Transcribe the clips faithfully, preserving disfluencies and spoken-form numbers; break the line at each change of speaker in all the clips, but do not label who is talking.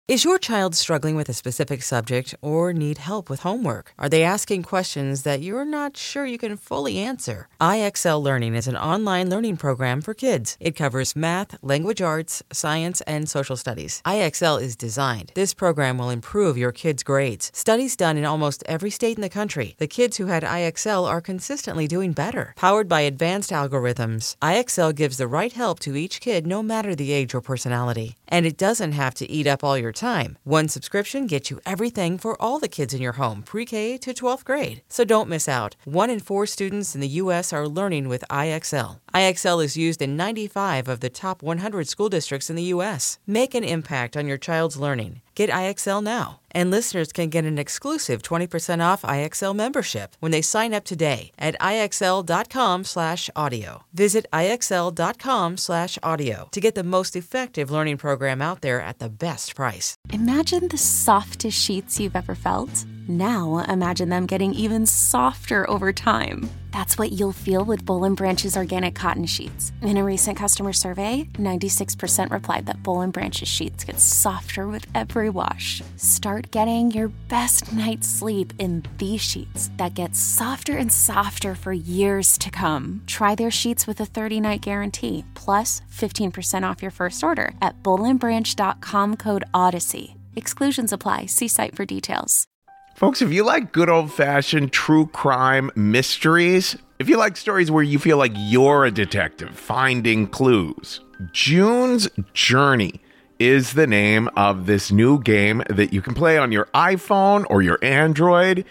Is your child struggling with a specific subject or need help with homework? Are they asking questions that you're not sure you can fully answer? I X L Learning is an online learning program for kids. It covers math, language arts, science, and social studies. I X L is designed. This program will improve your kids' grades. Studies done in almost every state in the country. The kids who had I X L are consistently doing better. Powered by advanced algorithms, I X L gives the right help to each kid no matter the age or personality. And it doesn't have to eat up all your time. One subscription gets you everything for all the kids in your home, pre-K to twelfth grade. So don't miss out. One in four students in the U S are learning with I X L. I X L is used in ninety-five of the top one hundred school districts in the U S. Make an impact on your child's learning. Get I X L now. And listeners can get an exclusive twenty percent off I X L membership when they sign up today at IXL.com slash audio. Visit IXL.com slash audio to get the most effective learning program out there at the best price.
Imagine the softest sheets you've ever felt. Now imagine them getting even softer over time. That's what you'll feel with Boll and Branch's organic cotton sheets. In a recent customer survey, ninety-six percent replied that Boll and Branch's sheets get softer with every wash. Start getting your best night's sleep in these sheets that get softer and softer for years to come. Try their sheets with a thirty-night guarantee, plus fifteen percent off your first order at boll and branch dot com code Odyssey. Exclusions apply. See site for details.
Folks, if you like good old-fashioned true crime mysteries, if you like stories where you feel like you're a detective finding clues, June's Journey is the name of this new game that you can play on your iPhone or your Android.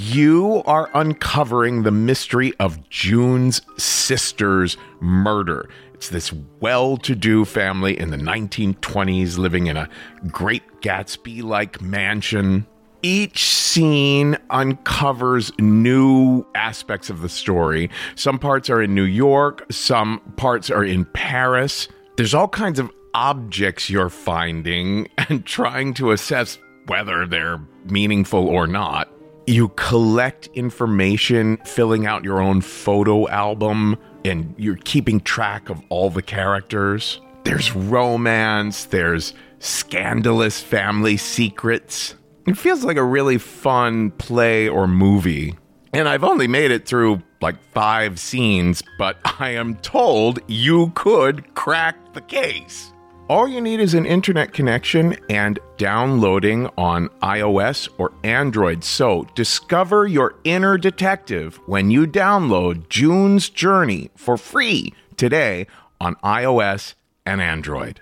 You are uncovering the mystery of June's sister's murder. It's this well-to-do family in the nineteen twenties living in a Great Gatsby-like mansion. Each scene uncovers new aspects of the story. Some parts are in New York, some parts are in Paris. There's all kinds of objects you're finding and trying to assess whether they're meaningful or not. You collect information, filling out your own photo album, and you're keeping track of all the characters. There's romance, there's scandalous family secrets. It feels like a really fun play or movie. And I've only made it through like five scenes, but I am told you could crack the case. All you need is an internet connection and downloading on iOS or Android. So discover your inner detective when you download June's Journey for free today on iOS and Android.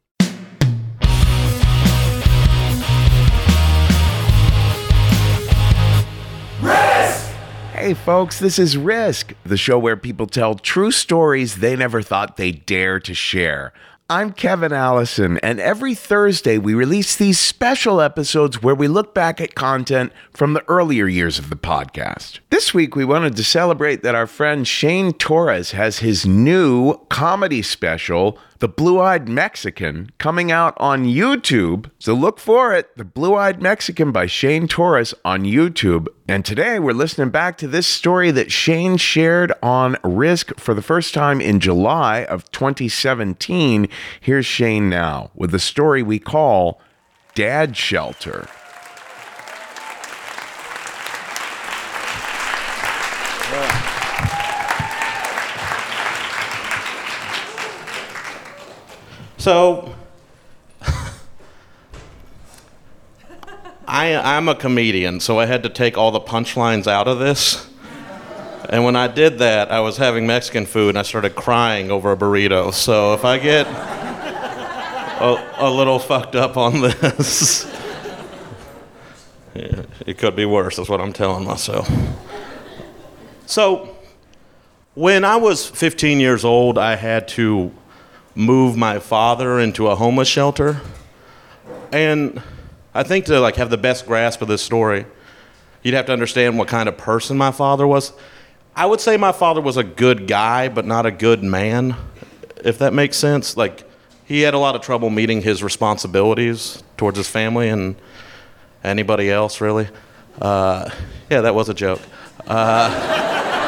Hey folks, this is Risk, the show where people tell true stories they never thought they'd dare to share. I'm Kevin Allison, and every Thursday we release these special episodes where we look back at content from the earlier years of the podcast. This week we wanted to celebrate that our friend Shane Torres has his new comedy special, The Blue-Eyed Mexican, coming out on YouTube. So look for it, The Blue-Eyed Mexican by Shane Torres on YouTube. And today we're listening back to this story that Shane shared on Risk for the first time in July of twenty seventeen. Here's Shane now with the story we call Dad Shelter.
So, I, I'm a comedian, so I had to take all the punchlines out of this. And when I did that, I was having Mexican food, and I started crying over a burrito. So if I get a, a little fucked up on this, yeah, it could be worse, is what I'm telling myself. So, when I was fifteen years old, I had to move my father into a homeless shelter. And I think to like have the best grasp of this story, you'd have to understand what kind of person my father was. I would say my father was a good guy, but not a good man, if that makes sense. Like, he had a lot of trouble meeting his responsibilities towards his family and anybody else, really. Uh, yeah, that was a joke. Uh,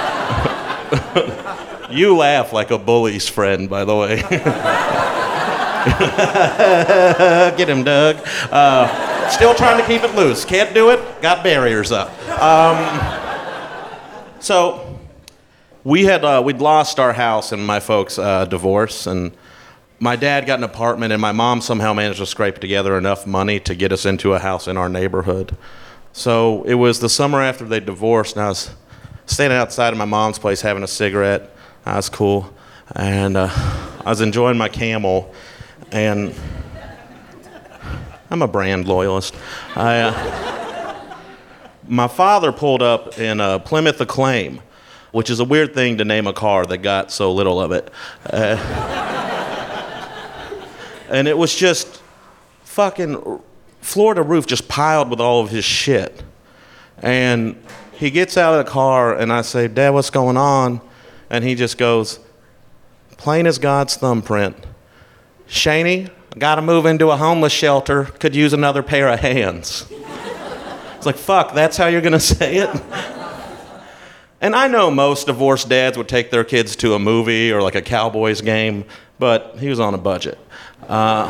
you laugh like a bully's friend, by the way. Get him, Doug. Uh, still trying to keep it loose. Can't do it. Got barriers up. Um, so we had uh, we'd lost our house in my folks' uh, divorce, and my dad got an apartment, and my mom somehow managed to scrape together enough money to get us into a house in our neighborhood. So it was the summer after they divorced, and I was standing outside of my mom's place having a cigarette. That was cool. And uh, I was enjoying my Camel, and I'm a brand loyalist. I, uh, my father pulled up in a Plymouth Acclaim, which is a weird thing to name a car that got so little of it. Uh, and it was just fucking floor to roof, just piled with all of his shit. And he gets out of the car, and I say, Dad, what's going on? And he just goes, plain as God's thumbprint. Shaney, I gotta move into a homeless shelter, could use another pair of hands. It's like, fuck, that's how you're gonna say it? And I know most divorced dads would take their kids to a movie or like a Cowboys game, but he was on a budget. Uh,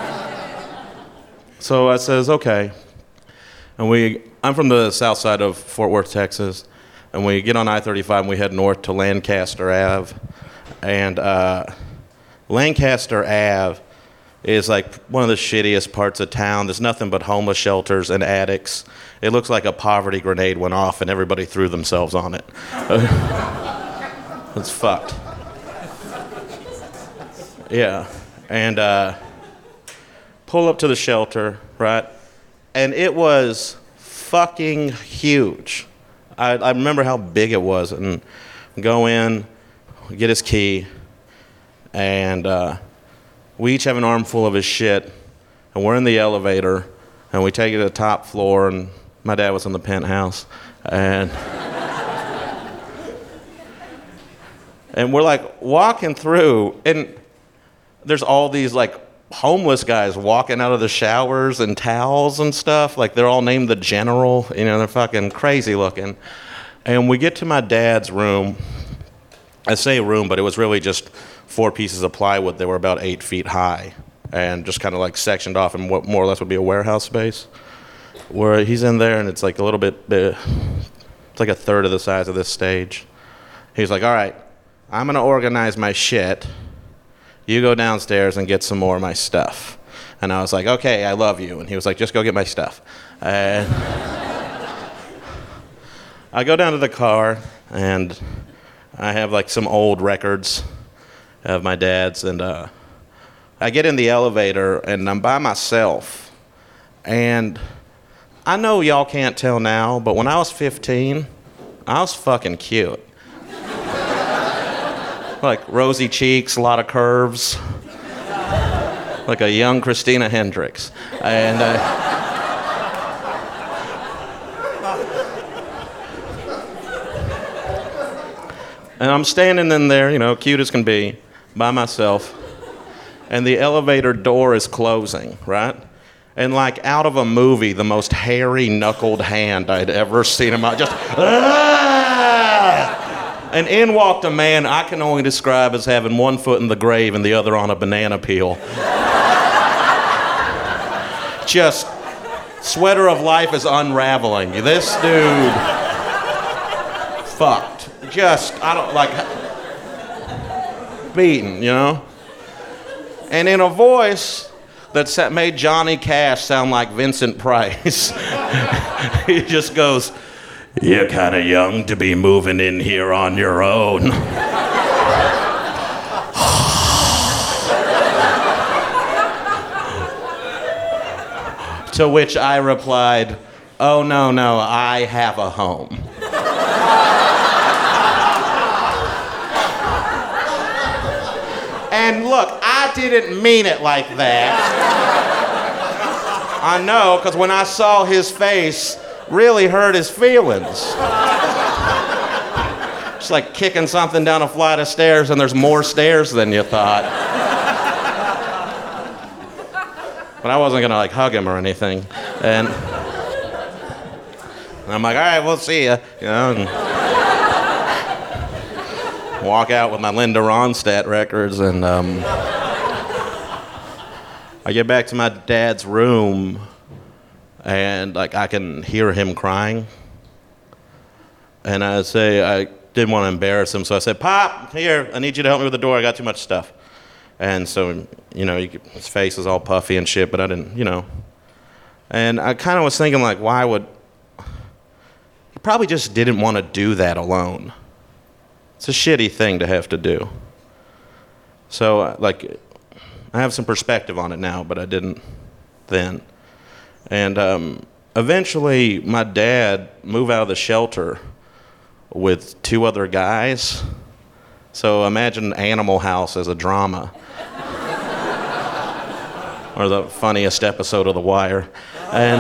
so I says, okay. And we, I'm from the south side of Fort Worth, Texas, and we get on I thirty-five and we head north to Lancaster Ave. And uh, Lancaster Ave is like one of the shittiest parts of town. There's nothing but homeless shelters and addicts. It looks like a poverty grenade went off and everybody threw themselves on it. It's fucked. Yeah. And uh, pull up to the shelter, right? And it was fucking huge. I, I remember how big it was. And go in, get his key, and uh, we each have an armful of his shit, and we're in the elevator, and we take it to the top floor, and my dad was in the penthouse, and and we're like walking through, and there's all these like homeless guys walking out of the showers in towels and stuff, like they're all named the General, you know, they're fucking crazy looking. And we get to my dad's room. I say room, but it was really just four pieces of plywood that were about eight feet high and just kind of like sectioned off in what more or less would be a warehouse space. Where he's in there, and it's like a little bit, bit it's like a third of the size of this stage. He's like, all right, I'm going to organize my shit. You go downstairs and get some more of my stuff. And I was like, okay, I love you. And he was like, just go get my stuff. And I go down to the car, and I have like some old records of my dad's, and uh, I get in the elevator, and I'm by myself. And I know y'all can't tell now, but when I was fifteen, I was fucking cute. Like rosy cheeks, a lot of curves, like a young Christina Hendricks. And uh, and I'm standing in there, you know, cute as can be, by myself, and the elevator door is closing, right? And like out of a movie, the most hairy knuckled hand I'd ever seen in my, just, ah! And in walked a man I can only describe as having one foot in the grave and the other on a banana peel. Just, sweater of life is unraveling. This dude, fucked. Just, I don't, like, beaten, you know? And in a voice that made Johnny Cash sound like Vincent Price, he just goes, "You're kind of young to be moving in here on your own." To which I replied, "Oh, no, no, I have a home." And look, I didn't mean it like that. I know, because when I saw his face, really hurt his feelings. It's like kicking something down a flight of stairs and there's more stairs than you thought. But I wasn't gonna like hug him or anything. And I'm like, all right, we'll see ya. You know, and walk out with my Linda Ronstadt records, and um, I get back to my dad's room, and like I can hear him crying. And I say, I didn't want to embarrass him, so I said, Pop, here, I need you to help me with the door. I got too much stuff. And so, you know, you could, his face was all puffy and shit, but I didn't, you know. And I kind of was thinking, like, why would... He probably just didn't want to do that alone. It's a shitty thing to have to do. So, like, I have some perspective on it now, but I didn't then. And um, eventually, my dad moved out of the shelter with two other guys. So imagine Animal House as a drama. Or the funniest episode of The Wire. And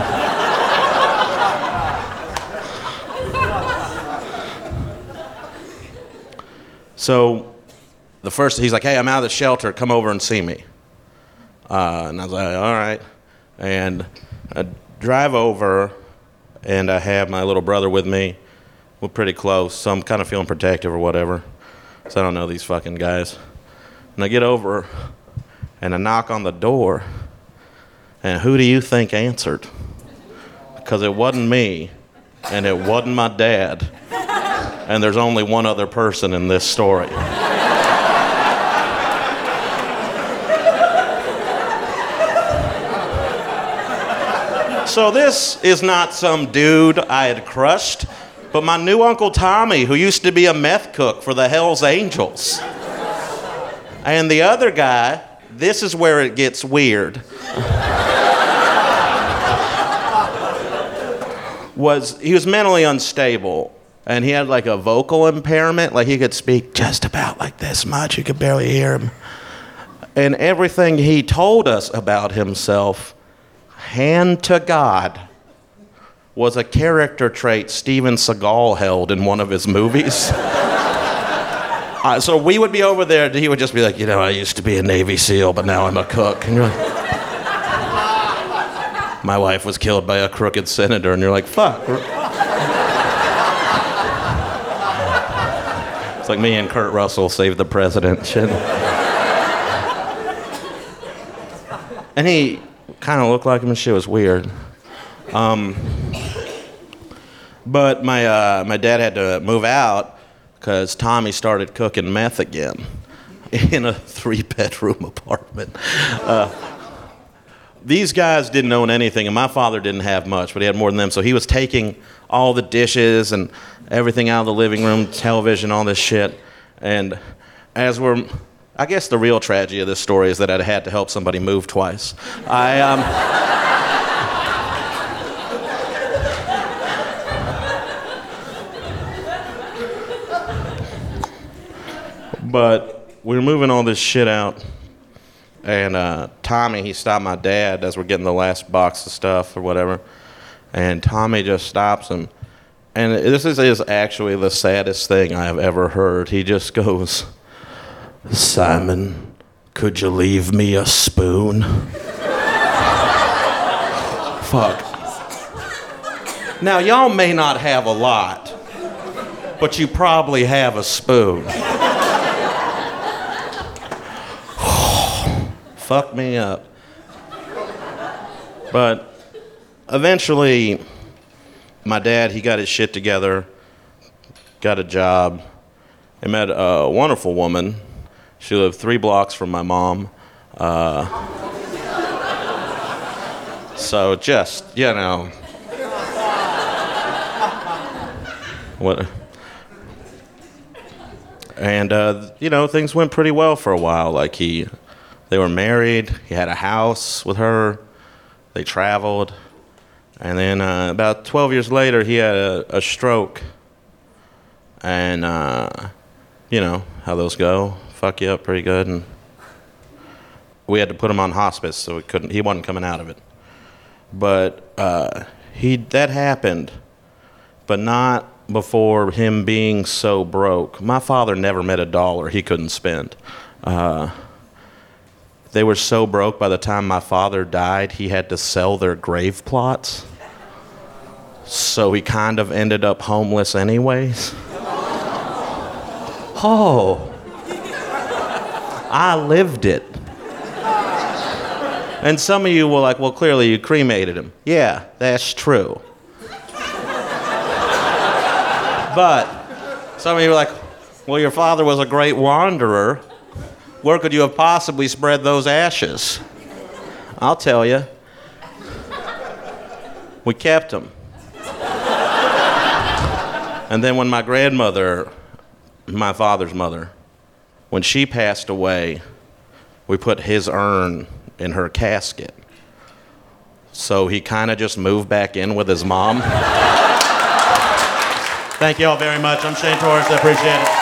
so the first, he's like, hey, I'm out of the shelter, come over and see me. Uh, and I was like, all right. And I drive over, and I have my little brother with me. We're pretty close, so I'm kind of feeling protective or whatever. So I don't know these fucking guys. And I get over, and I knock on the door, and who do you think answered? Because it wasn't me, and it wasn't my dad, and there's only one other person in this story. So this is not some dude I had crushed, but my new Uncle Tommy, who used to be a meth cook for the Hells Angels. And the other guy, this is where it gets weird, was he was mentally unstable, and he had like a vocal impairment, like he could speak just about like this much, you could barely hear him. And everything he told us about himself, hand to God, was a character trait Steven Seagal held in one of his movies. uh, so we would be over there, and he would just be like, you know, I used to be a Navy SEAL, but now I'm a cook. And you're like, my wife was killed by a crooked senator, and you're like, fuck. It's like me and Kurt Russell saved the president. Shit. And he kind of looked like him and shit. Was weird. Um, but my uh, my dad had to move out because Tommy started cooking meth again in a three-bedroom apartment. Uh, these guys didn't own anything, and my father didn't have much, but he had more than them, so he was taking all the dishes and everything out of the living room, television, all this shit. And as we're... I guess the real tragedy of this story is that I had to help somebody move twice. I, um... But we were moving all this shit out, and uh, Tommy, he stopped my dad as we're getting the last box of stuff or whatever, and Tommy just stops him. And this is, is actually the saddest thing I have ever heard. He just goes, Simon, could you leave me a spoon? Fuck. Now, y'all may not have a lot, but you probably have a spoon. Fuck me up. But eventually, my dad, he got his shit together, got a job, and met a wonderful woman. She lived three blocks from my mom. Uh, so just, you know. What? And, uh, you know, things went pretty well for a while. Like, he, they were married. He had a house with her. They traveled. And then uh, about twelve years later, he had a, a stroke. And, uh, you know, how those go. Fuck you up pretty good. And we had to put him on hospice, so we couldn't, he wasn't coming out of it. But uh, he that happened, but not before him being so broke. My father never met a dollar he couldn't spend. Uh, they were so broke by the time my father died, he had to sell their grave plots. So he kind of ended up homeless anyways. Oh, I lived it. And some of you were like, well, clearly you cremated him. Yeah, that's true. But some of you were like, well, your father was a great wanderer. Where could you have possibly spread those ashes? I'll tell you. We kept them. And then when my grandmother, my father's mother, when she passed away, we put his urn in her casket. So he kind of just moved back in with his mom. Thank you all very much. I'm Shane Torres. I appreciate it.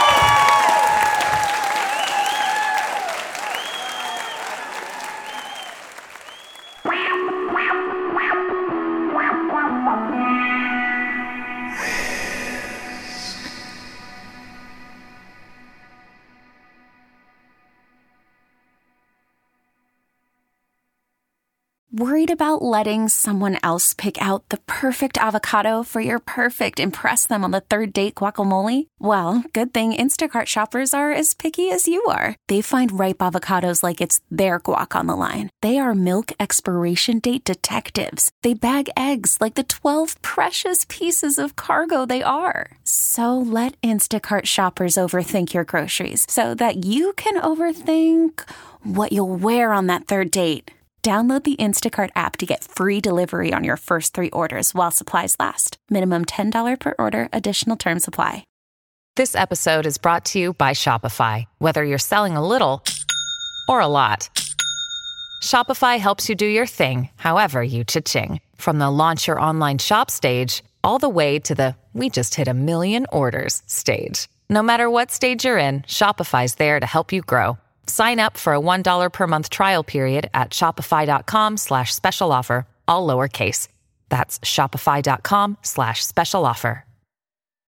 Worried about letting someone else pick out the perfect avocado for your perfect impress them on the third date guacamole? Well, good thing Instacart shoppers are as picky as you are. They find ripe avocados like it's their guac on the line. They are milk expiration date detectives. They bag eggs like the twelve precious pieces of cargo they are. So let Instacart shoppers overthink your groceries so that you can overthink what you'll wear on that third date. Download the Instacart app to get free delivery on your first three orders while supplies last. Minimum ten dollars per order. Additional terms apply.
This episode is brought to you by Shopify. Whether you're selling a little or a lot, Shopify helps you do your thing, however you cha-ching. From the launch your online shop stage, all the way to the we just hit a million orders stage. No matter what stage you're in, Shopify's there to help you grow. Sign up for a one dollar per month trial period at shopify.com slash special offer, all lowercase. That's shopify.com slash special offer.